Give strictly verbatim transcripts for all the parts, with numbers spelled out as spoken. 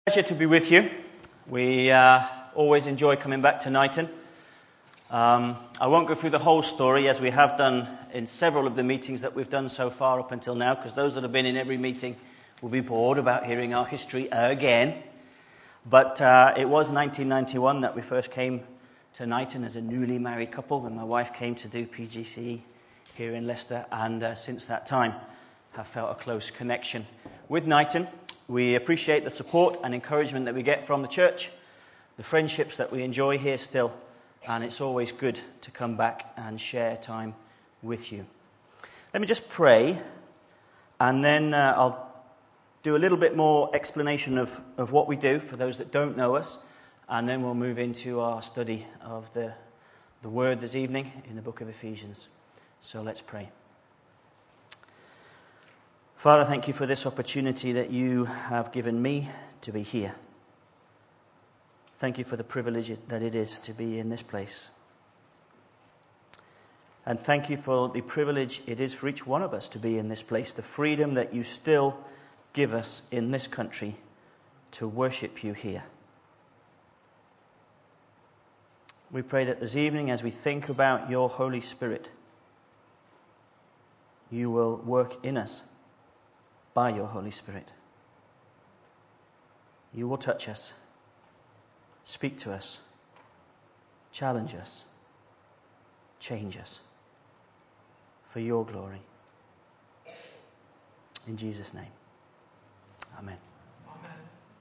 Pleasure to be with you. We uh, always enjoy coming back to Knighton. Um, I won't go through the whole story as we have done in several of the meetings that we've done so far up until now, because those that have been in every meeting will be bored about hearing our history again. But uh, it was nineteen ninety-one that we first came to Knighton as a newly married couple when my wife came to do P G C E here in Leicester, and uh, since that time have felt a close connection with Knighton. We appreciate the support and encouragement that we get from the church, the friendships that we enjoy here still, and it's always good to come back and share time with you. Let me just pray, and then uh, I'll do a little bit more explanation of, of what we do for those that don't know us, and then we'll move into our study of the, the Word this evening in the book of Ephesians. So let's pray. Father, thank you for this opportunity that you have given me to be here. Thank you for the privilege that it is to be in this place. And thank you for the privilege it is for each one of us to be in this place, the freedom that you still give us in this country to worship you here. We pray that this evening, as we think about your Holy Spirit, you will work in us by your Holy Spirit. You will touch us, speak to us, challenge us, change us for your glory. In Jesus' name, amen. Amen.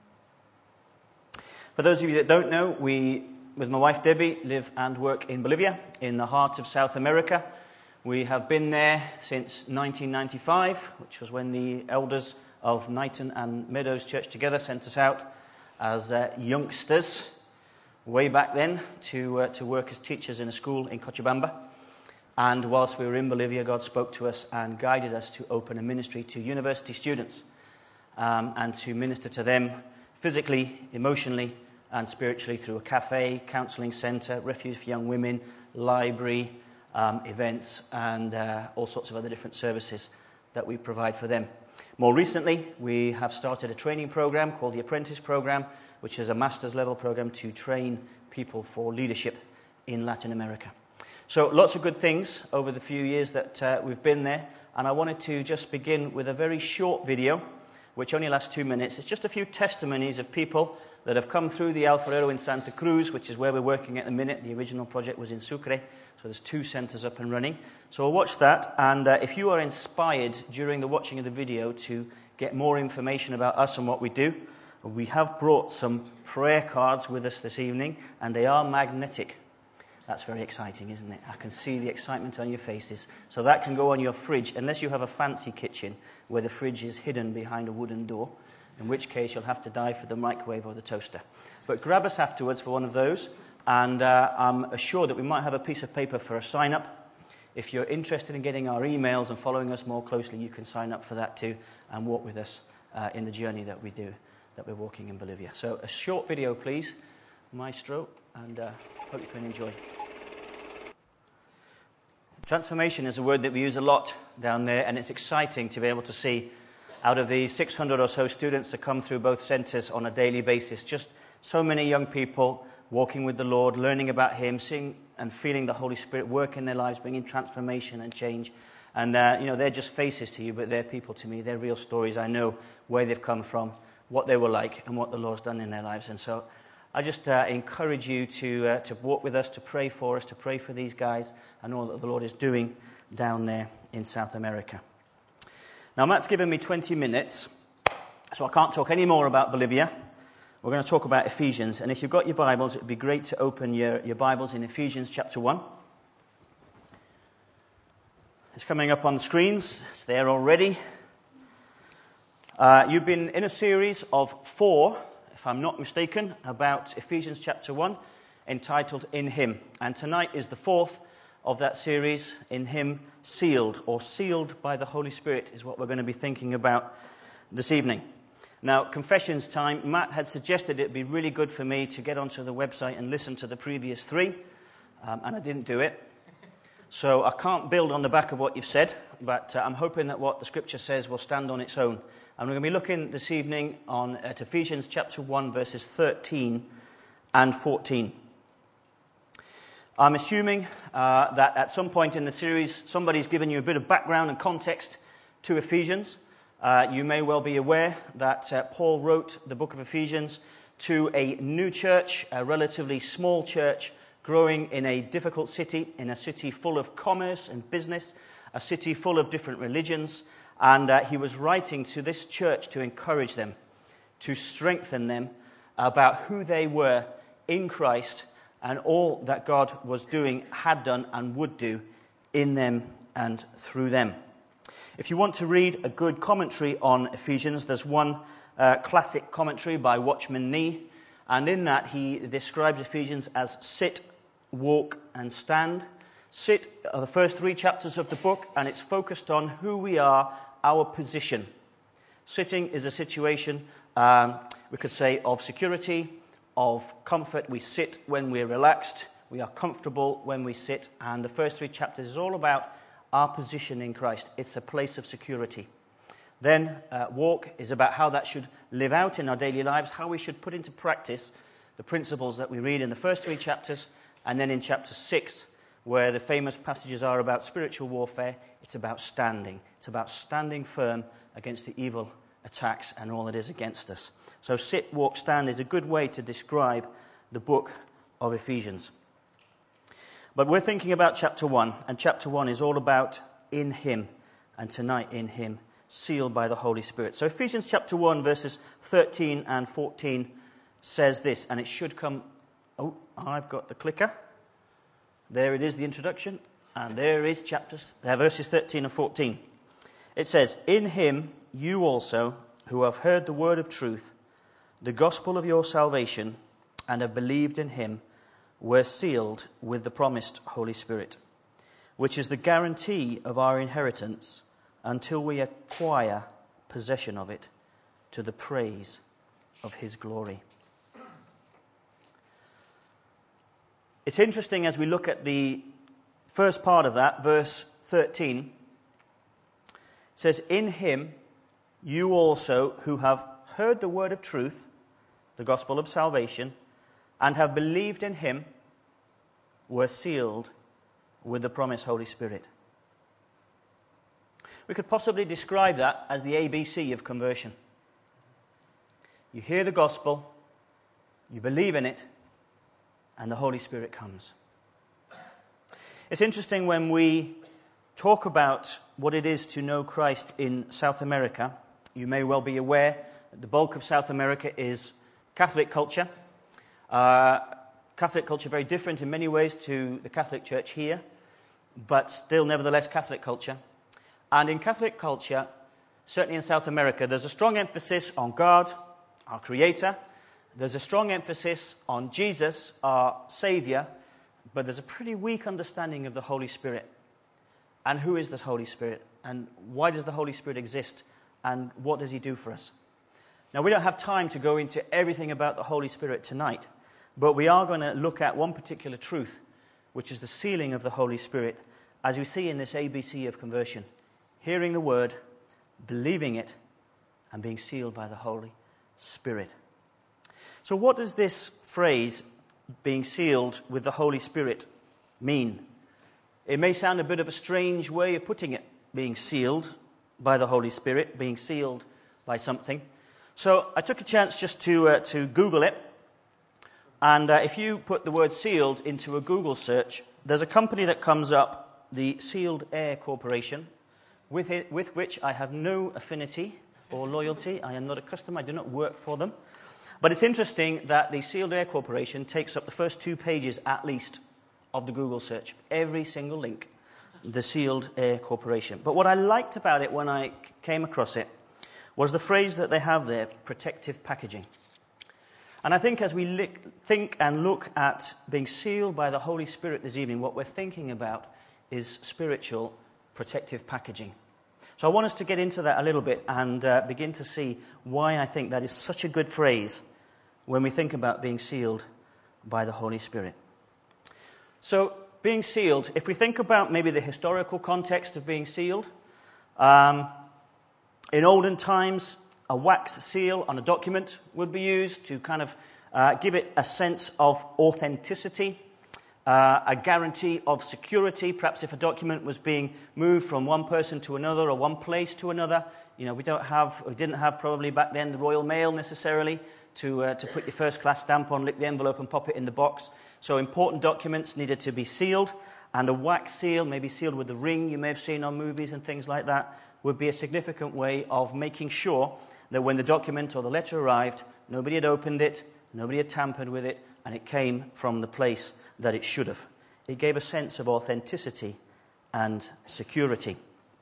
For those of you that don't know, we, with my wife Debbie, live and work in Bolivia, in the heart of South America. We have been there since nineteen ninety-five, which was when the elders of Knighton and Meadows Church together sent us out as uh, youngsters way back then to uh, to work as teachers in a school in Cochabamba. And whilst we were in Bolivia, God spoke to us and guided us to open a ministry to university students um, and to minister to them physically, emotionally, and spiritually through a cafe, counselling centre, refuge for young women, library, Um, events, and uh, all sorts of other different services that we provide for them. More recently, we have started a training program called the Apprentice Program, which is a master's level program to train people for leadership in Latin America. So lots of good things over the few years that uh, we've been there, and I wanted to just begin with a very short video, which only lasts two minutes. It's just a few testimonies of people that have come through the Alfarero in Santa Cruz, which is where we're working at the minute. The original project was in Sucre, so there's two centres up and running. So we'll watch that, and uh, if you are inspired during the watching of the video to get more information about us and what we do, we have brought some prayer cards with us this evening, and they are magnetic. That's very exciting, isn't it? I can see the excitement on your faces. So that can go on your fridge, unless you have a fancy kitchen where the fridge is hidden behind a wooden door, in which case you'll have to dive for the microwave or the toaster. But grab us afterwards for one of those, and uh, I'm assured that we might have a piece of paper for a sign-up. If you're interested in getting our emails and following us more closely, you can sign up for that too and walk with us uh, in the journey that we do, that we're walking in Bolivia. So a short video, please, Maestro, and uh, hope you can enjoy. Transformation is a word that we use a lot down there, and it's exciting to be able to see out of the six hundred or so students that come through both centres on a daily basis, just so many young people walking with the Lord, learning about Him, seeing and feeling the Holy Spirit work in their lives, bringing transformation and change. And, uh, you know, they're just faces to you, but they're people to me. They're real stories. I know where they've come from, what they were like, and what the Lord's done in their lives. And so I just uh, encourage you to uh, to walk with us, to pray for us, to pray for these guys and all that the Lord is doing down there in South America. Now, Matt's given me twenty minutes, so I can't talk any more about Bolivia. We're going to talk about Ephesians, and if you've got your Bibles, it would be great to open your, your Bibles in Ephesians chapter one. It's coming up on the screens. It's there already. Uh, you've been in a series of four, if I'm not mistaken, about Ephesians chapter one, entitled In Him. And tonight is the fourth of that series, In Him Sealed, or Sealed by the Holy Spirit, is what we're going to be thinking about this evening. Now, confessions time. Matt had suggested it'd be really good for me to get onto the website and listen to the previous three, um, and I didn't do it. So I can't build on the back of what you've said, but uh, I'm hoping that what the Scripture says will stand on its own And we're going to be looking this evening on at Ephesians chapter one, verses thirteen and fourteen. I'm assuming uh, that at some point in the series, somebody's given you a bit of background and context to Ephesians. Uh, you may well be aware that uh, Paul wrote the book of Ephesians to a new church, a relatively small church, growing in a difficult city, in a city full of commerce and business, a city full of different religions. And uh, he was writing to this church to encourage them, to strengthen them about who they were in Christ and all that God was doing, had done, and would do in them and through them. If you want to read a good commentary on Ephesians, there's one uh, classic commentary by Watchman Nee, and in that he describes Ephesians as sit, walk, and stand. Sit are the first three chapters of the book, and it's focused on who we are, our position. Sitting is a situation, um, we could say, of security, of comfort. We sit when we're relaxed. We are comfortable when we sit. And the first three chapters is all about our position in Christ. It's a place of security. Then uh, walk is about how that should live out in our daily lives, how we should put into practice the principles that we read in the first three chapters. And then in chapter six, where the famous passages are about spiritual warfare, it's about standing. It's about standing firm against the evil attacks and all that is against us. So sit, walk, stand is a good way to describe the book of Ephesians. But we're thinking about chapter one, and chapter one is all about in him, and tonight in him, sealed by the Holy Spirit. So Ephesians chapter one, verses thirteen and fourteen says this, and it should come... Oh, I've got the clicker. There it is, the introduction, and there is chapters, there verses thirteen and fourteen. It says, "In him you also, who have heard the word of truth, the gospel of your salvation, and have believed in him, were sealed with the promised Holy Spirit, which is the guarantee of our inheritance until we acquire possession of it, to the praise of his glory." It's interesting as we look at the first part of that, verse thirteen. It says, "In him you also, who have heard the word of truth, the gospel of salvation, and have believed in him, were sealed with the promised Holy Spirit." We could possibly describe that as the A B C of conversion. You hear the gospel, you believe in it, and the Holy Spirit comes. It's interesting when we talk about what it is to know Christ in South America. You may well be aware that the bulk of South America is Catholic culture. Uh, Catholic culture very different in many ways to the Catholic Church here, but still nevertheless Catholic culture. And in Catholic culture, certainly in South America, there's a strong emphasis on God, our Creator. There's a strong emphasis on Jesus, our Savior, but there's a pretty weak understanding of the Holy Spirit. And who is the Holy Spirit? And why does the Holy Spirit exist? And what does he do for us? Now, we don't have time to go into everything about the Holy Spirit tonight, but we are going to look at one particular truth, which is the sealing of the Holy Spirit, as we see in this A B C of conversion. Hearing the word, believing it, and being sealed by the Holy Spirit. So what does this phrase, being sealed with the Holy Spirit, mean? It may sound a bit of a strange way of putting it, being sealed by the Holy Spirit, being sealed by something. So I took a chance just to uh, to Google it. And uh, if you put the word sealed into a Google search, there's a company that comes up, the Sealed Air Corporation, with, it, with which I have no affinity or loyalty. I am not a customer. I do not work for them. But it's interesting that the Sealed Air Corporation takes up the first two pages, at least, of the Google search. Every single link, the Sealed Air Corporation. But what I liked about it when I came across it was the phrase that they have there, protective packaging. And I think as we lick, think and look at being sealed by the Holy Spirit this evening, what we're thinking about is spiritual protective packaging. So I want us to get into that a little bit and uh, begin to see why I think that is such a good phrase when we think about being sealed by the Holy Spirit. So being sealed, if we think about maybe the historical context of being sealed, um, in olden times, a wax seal on a document would be used to kind of uh, give it a sense of authenticity, uh, a guarantee of security. Perhaps if a document was being moved from one person to another or one place to another, you know, we don't have, we didn't have probably back then the Royal Mail necessarily to uh, to put your first class stamp on, lick the envelope and pop it in the box. So important documents needed to be sealed, and a wax seal, maybe sealed with the ring you may have seen on movies and things like that, would be a significant way of making sure that when the document or the letter arrived, nobody had opened it, nobody had tampered with it, and it came from the place that it should have. It gave a sense of authenticity and security.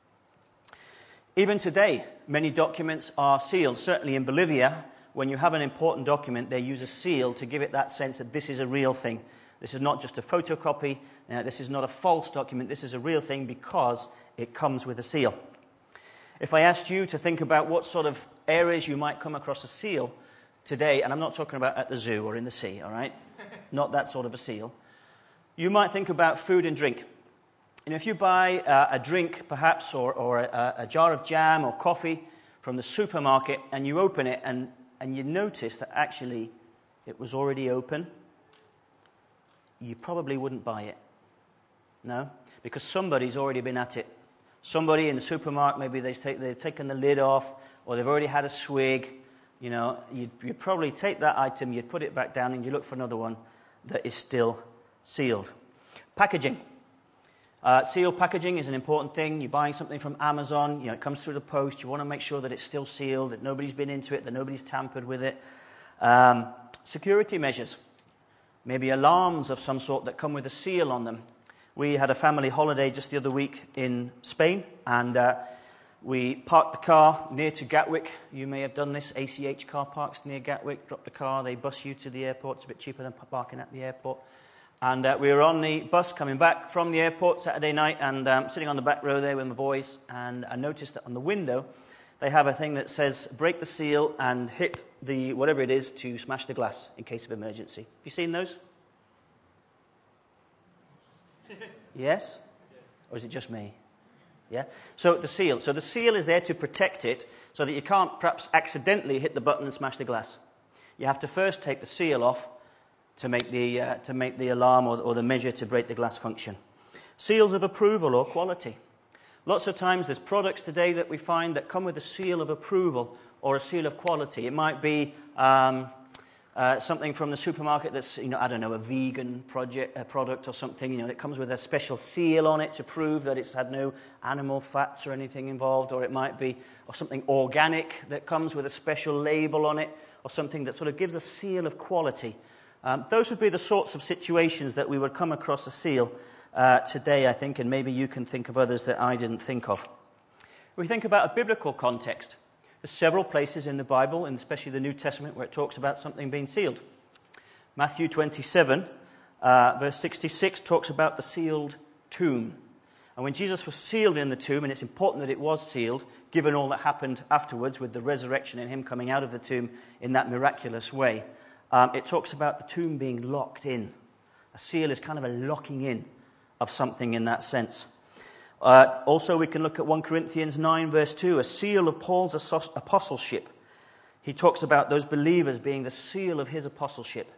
Even today, many documents are sealed. Certainly in Bolivia, when you have an important document, they use a seal to give it that sense that this is a real thing. This is not just a photocopy. Uh, this is not a false document. This is a real thing because it comes with a seal. If I asked you to think about what sort of areas you might come across a seal today, and I'm not talking about at the zoo or in the sea, all right? Not that sort of a seal. You might think about food and drink. You know, if you buy uh, a drink, perhaps, or, or a, a jar of jam or coffee from the supermarket, and you open it, and, and you notice that actually it was already open, you probably wouldn't buy it. No? Because somebody's already been at it. Somebody in the supermarket, maybe they've, take, they've taken the lid off, or they've already had a swig. You know, you'd, you'd probably take that item, you'd put it back down, and you look for another one that is still sealed. Packaging. Uh, sealed packaging is an important thing. You're buying something from Amazon, you know, it comes through the post. You want to make sure that it's still sealed, that nobody's been into it, that nobody's tampered with it. Um, security measures. Maybe alarms of some sort that come with a seal on them. We had a family holiday just the other week in Spain, and uh, we parked the car near to Gatwick. You may have done this. A C H car parks near Gatwick. Drop the car, they bus you to the airport. It's a bit cheaper than parking at the airport. And uh, we were on the bus coming back from the airport Saturday night, and um, sitting on the back row there with my boys, and I noticed that on the window they have a thing that says break the seal and hit the whatever it is to smash the glass in case of emergency. Have you seen those? Yes? Or is it just me? Yeah? So the seal. So the seal is there to protect it so that you can't perhaps accidentally hit the button and smash the glass. You have to first take the seal off to make the, uh, to make the alarm or, or the measure to break the glass function. Seals of approval or quality. Lots of times there's products today that we find that come with a seal of approval or a seal of quality. It might be um, uh, something from the supermarket that's, you know, I don't know, a vegan project, a product or something, you know, that comes with a special seal on it to prove that it's had no animal fats or anything involved, or it might be or something organic that comes with a special label on it, or something that sort of gives a seal of quality. Um, those would be the sorts of situations that we would come across a seal uh, today, I think, and maybe you can think of others that I didn't think of. We think about a biblical context. There's several places in the Bible, and especially the New Testament, where it talks about something being sealed. Matthew twenty-seven, uh, verse sixty-six, talks about the sealed tomb. And when Jesus was sealed in the tomb, and it's important that it was sealed, given all that happened afterwards with the resurrection and him coming out of the tomb in that miraculous way, um, it talks about the tomb being locked in. A seal is kind of a locking in of something in that sense. Uh, also, we can look at First Corinthians nine, verse two, a seal of Paul's apostleship. He talks about those believers being the seal of his apostleship,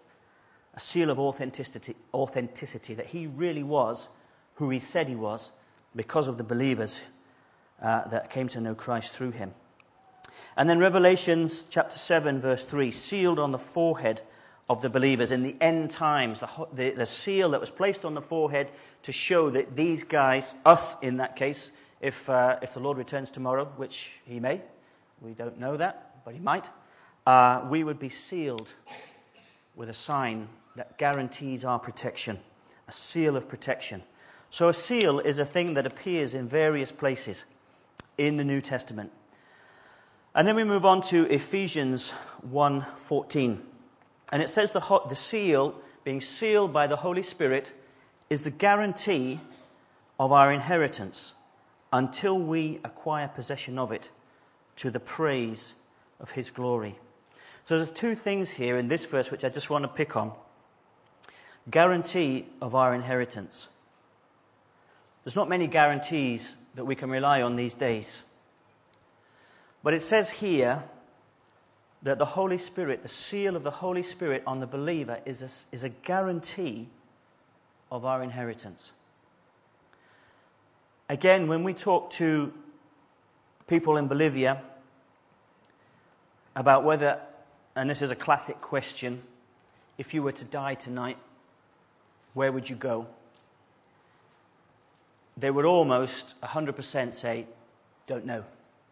a seal of authenticity, authenticity that he really was who he said he was because of the believers uh, that came to know Christ through him. And then Revelations chapter seven, verse three, sealed on the forehead of the believers in the end times, the, the, the seal that was placed on the forehead to show that these guys, us in that case, if uh, if the Lord returns tomorrow, which he may, we don't know that, but he might, uh, we would be sealed with a sign that guarantees our protection, a seal of protection. So a seal is a thing that appears in various places in the New Testament. And then we move on to Ephesians one fourteen. And it says the, the seal, being sealed by the Holy Spirit, is the guarantee of our inheritance until we acquire possession of it to the praise of his glory. So there's two things here in this verse which I just want to pick on. Guarantee of our inheritance. There's not many guarantees that we can rely on these days. But it says here that the Holy Spirit, the seal of the Holy Spirit on the believer, is a, is a guarantee of our inheritance. Again, when we talk to people in Bolivia about whether, and this is a classic question, if you were to die tonight, where would you go? They would almost one hundred percent say, don't know.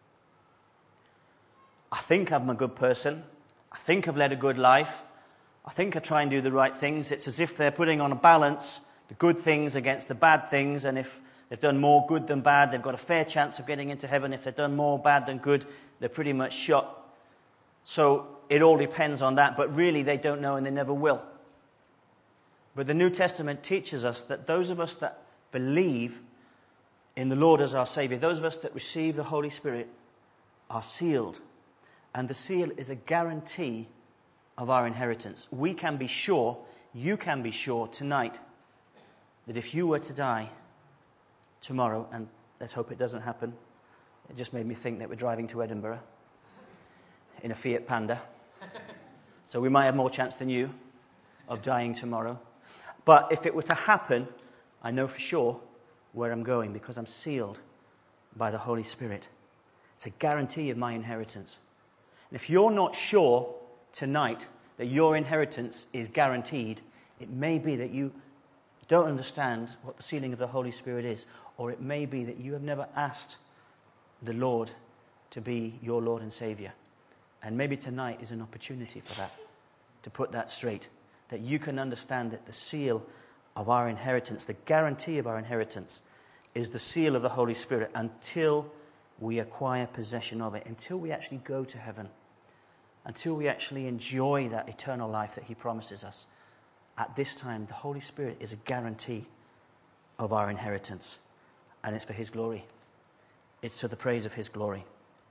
I think I'm a good person. I think I've led a good life. I think I try and do the right things. It's as if they're putting on a balance the good things against the bad things, and if they've done more good than bad, they've got a fair chance of getting into heaven. If they've done more bad than good, they're pretty much shot. So it all depends on that, but really they don't know and they never will. But the New Testament teaches us that those of us that believe in the Lord as our Savior, those of us that receive the Holy Spirit, are sealed. And the seal is a guarantee of our inheritance. We can be sure, you can be sure tonight, that if you were to die tomorrow, and let's hope it doesn't happen, it just made me think that we're driving to Edinburgh in a Fiat Panda. So we might have more chance than you of dying tomorrow. But if it were to happen, I know for sure where I'm going because I'm sealed by the Holy Spirit. It's a guarantee of my inheritance. And if you're not sure tonight that your inheritance is guaranteed, it may be that you don't understand what the sealing of the Holy Spirit is, or it may be that you have never asked the Lord to be your Lord and Savior. And maybe tonight is an opportunity for that, to put that straight, that you can understand that the seal of our inheritance, the guarantee of our inheritance, is the seal of the Holy Spirit until we acquire possession of it, until we actually go to heaven, until we actually enjoy that eternal life that he promises us. At this time, the Holy Spirit is a guarantee of our inheritance, and it's for his glory. It's to the praise of his glory.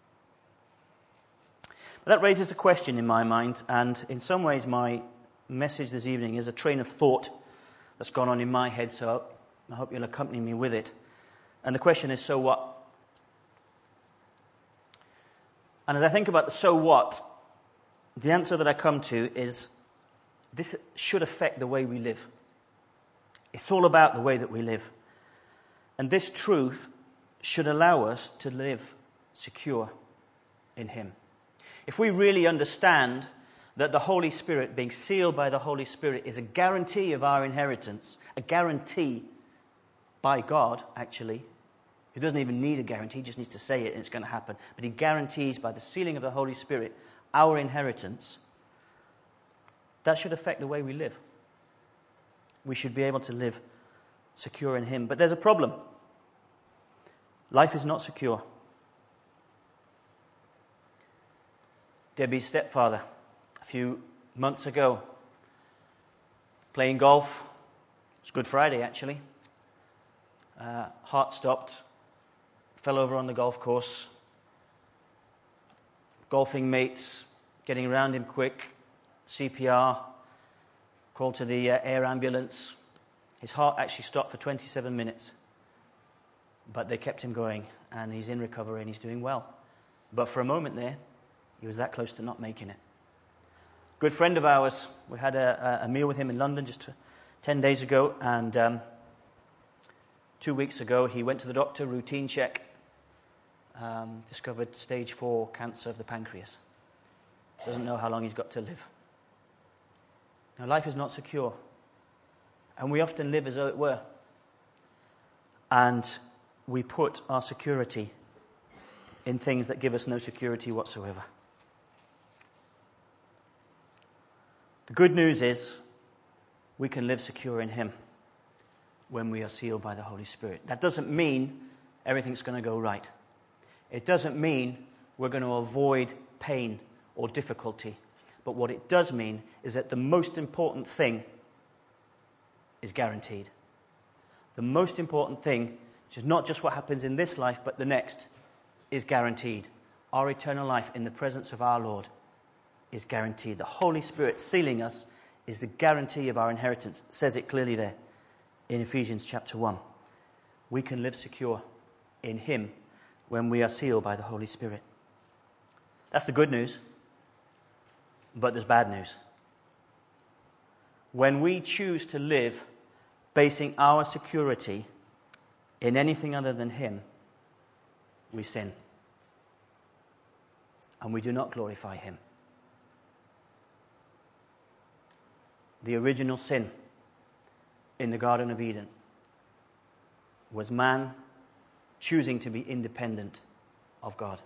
But that raises a question in my mind, and in some ways my message this evening is a train of thought that's gone on in my head, so I hope you'll accompany me with it. And the question is, so what? And as I think about the so what, the answer that I come to is this should affect the way we live. It's all about the way that we live. And this truth should allow us to live secure in him. If we really understand that the Holy Spirit, being sealed by the Holy Spirit, is a guarantee of our inheritance, a guarantee by God, actually. He doesn't even need a guarantee, he just needs to say it and it's going to happen. But he guarantees by the sealing of the Holy Spirit our inheritance. That should affect the way we live. We should be able to live secure in him. But there's a problem. Life is not secure. Debbie's stepfather, a few months ago, playing golf. It's Good Friday, actually. Uh, heart stopped. Fell over on the golf course. Golfing mates getting around him quick. C P R. Called to the uh, air ambulance. His heart actually stopped for twenty-seven minutes. But they kept him going, and he's in recovery and he's doing well. But for a moment there, he was that close to not making it. Good friend of ours, we had a, a meal with him in London just ten days ago, and um, two weeks ago he went to the doctor, routine check, um, discovered stage four cancer of the pancreas. Doesn't know how long he's got to live. Now, life is not secure, and we often live as though it were. And we put our security in things that give us no security whatsoever. The good news is we can live secure in him when we are sealed by the Holy Spirit. That doesn't mean everything's going to go right. It doesn't mean we're going to avoid pain or difficulty. But what it does mean is that the most important thing is guaranteed. The most important thing, which is not just what happens in this life, but the next, is guaranteed. Our eternal life in the presence of our Lord is guaranteed. The Holy Spirit sealing us is the guarantee of our inheritance. It says it clearly there in Ephesians chapter one. We can live secure in him when we are sealed by the Holy Spirit. That's the good news. But there's bad news. When we choose to live basing our security in anything other than him, we sin. And we do not glorify him. The original sin in the Garden of Eden was man choosing to be independent of God.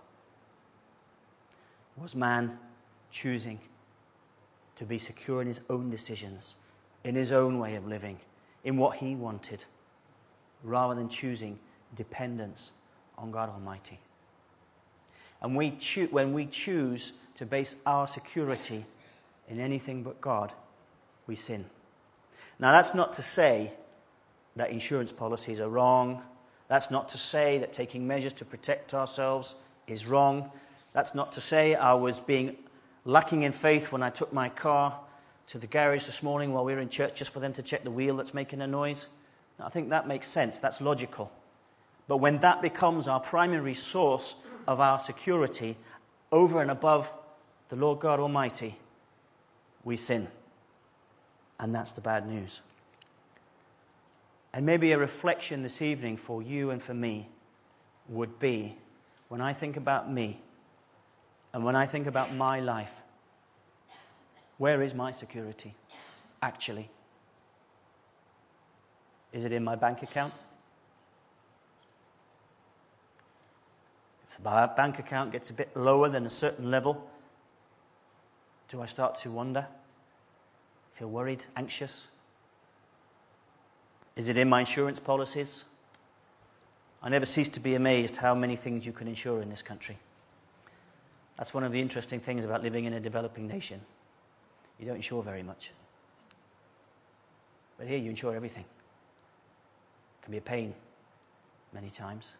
Was man choosing to be secure in his own decisions, in his own way of living, in what he wanted, rather than choosing dependence on God Almighty. And we cho- when we choose to base our security in anything but God, we sin. Now, that's not to say that insurance policies are wrong. That's not to say that taking measures to protect ourselves is wrong. That's not to say I was being lacking in faith when I took my car to the garage this morning while we were in church just for them to check the wheel that's making a noise. Now, I think that makes sense. That's logical. But when that becomes our primary source of our security over and above the Lord God Almighty, we sin. And that's the bad news. And maybe a reflection this evening for you and for me would be, when I think about me and when I think about my life, where is my security, actually? Is it in my bank account? If my bank account gets a bit lower than a certain level, do I start to wonder? Feel worried, anxious? Is it in my insurance policies? I never cease to be amazed how many things you can insure in this country. That's one of the interesting things about living in a developing nation. You don't insure very much. But here you insure everything. It can be a pain many times.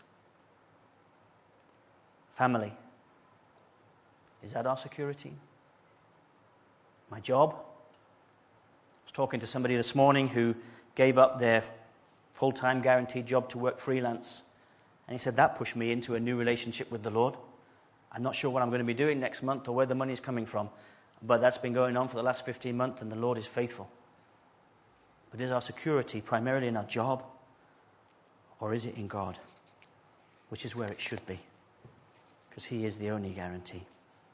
Family. Is that our security? My job? I was talking to somebody this morning who gave up their full-time guaranteed job to work freelance. And he said, that pushed me into a new relationship with the Lord. I'm not sure what I'm going to be doing next month or where the money is coming from. But that's been going on for the last fifteen months, and the Lord is faithful. But is our security primarily in our job, or is it in God? Which is where it should be, because he is the only guarantee.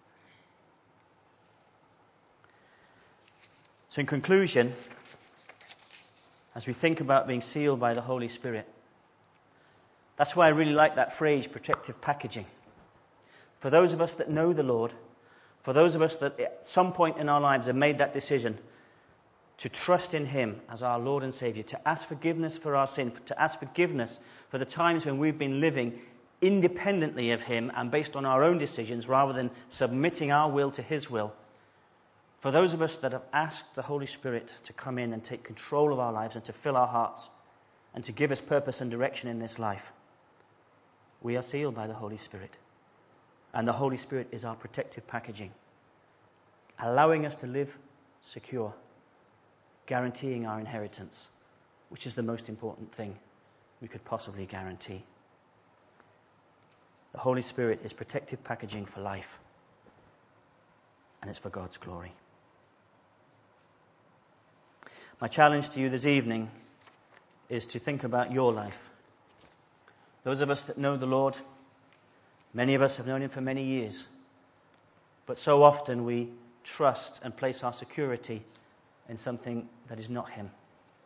So in conclusion, as we think about being sealed by the Holy Spirit, that's why I really like that phrase, protective packaging. For those of us that know the Lord, for those of us that at some point in our lives have made that decision to trust in him as our Lord and Savior, to ask forgiveness for our sin, to ask forgiveness for the times when we've been living independently of him and based on our own decisions rather than submitting our will to his will. For those of us that have asked the Holy Spirit to come in and take control of our lives and to fill our hearts and to give us purpose and direction in this life, we are sealed by the Holy Spirit. And the Holy Spirit is our protective packaging, allowing us to live secure, guaranteeing our inheritance, which is the most important thing we could possibly guarantee. The Holy Spirit is protective packaging for life, and it's for God's glory. My challenge to you this evening is to think about your life. Those of us that know the Lord, many of us have known him for many years, but so often we trust and place our security in something that is not him.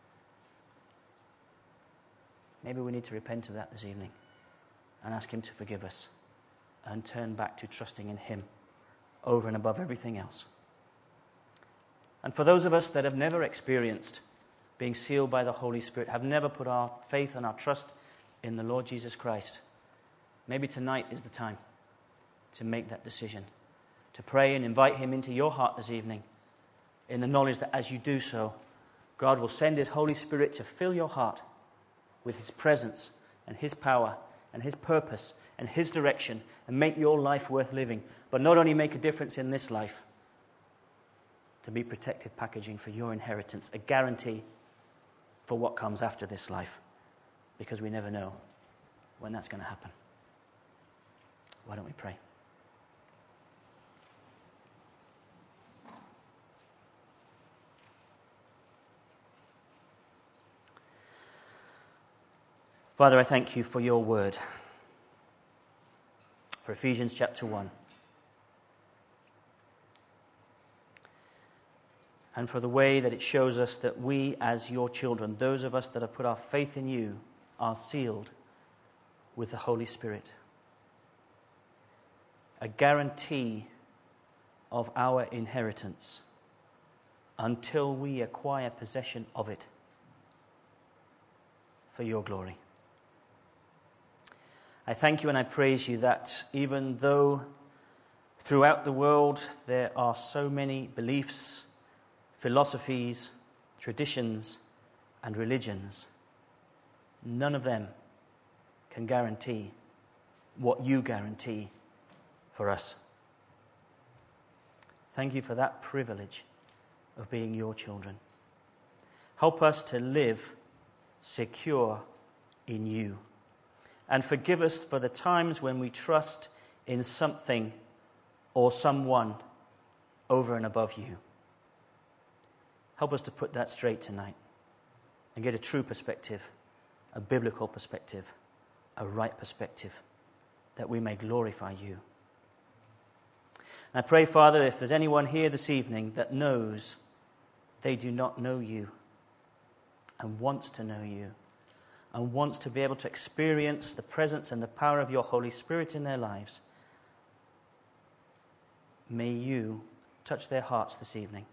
Maybe we need to repent of that this evening and ask him to forgive us and turn back to trusting in him over and above everything else. And for those of us that have never experienced being sealed by the Holy Spirit, have never put our faith and our trust in the Lord Jesus Christ, maybe tonight is the time to make that decision, to pray and invite him into your heart this evening, in the knowledge that as you do so, God will send his Holy Spirit to fill your heart with his presence and his power and his purpose and his direction and make your life worth living. But not only make a difference in this life, to be protective packaging for your inheritance, a guarantee for what comes after this life, because we never know when that's going to happen. Why don't we pray? Father, I thank you for your word, for Ephesians chapter one, and for the way that it shows us that we as your children, those of us that have put our faith in you, are sealed with the Holy Spirit. A guarantee of our inheritance until we acquire possession of it for your glory. I thank you and I praise you that even though throughout the world there are so many beliefs, philosophies, traditions, and religions, none of them can guarantee what you guarantee for us. Thank you for that privilege of being your children. Help us to live secure in you. And forgive us for the times when we trust in something or someone over and above you. Help us to put that straight tonight and get a true perspective, a biblical perspective, a right perspective, that we may glorify you. And I pray, Father, if there's anyone here this evening that knows they do not know you and wants to know you and wants to be able to experience the presence and the power of your Holy Spirit in their lives, may you touch their hearts this evening.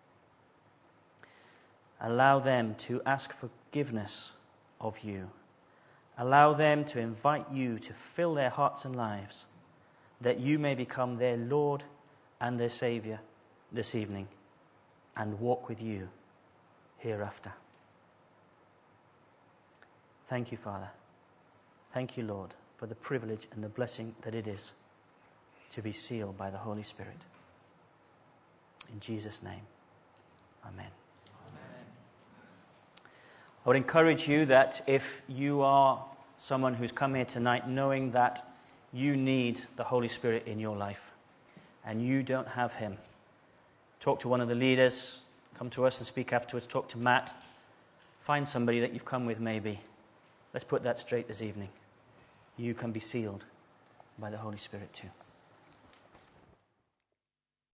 Allow them to ask forgiveness of you. Allow them to invite you to fill their hearts and lives, that you may become their Lord and their Savior this evening and walk with you hereafter. Thank you, Father. Thank you, Lord, for the privilege and the blessing that it is to be sealed by the Holy Spirit. In Jesus' name, amen. I would encourage you that if you are someone who's come here tonight knowing that you need the Holy Spirit in your life and you don't have him, talk to one of the leaders, come to us and speak afterwards, talk to Matt, find somebody that you've come with maybe. Let's put that straight this evening. You can be sealed by the Holy Spirit too.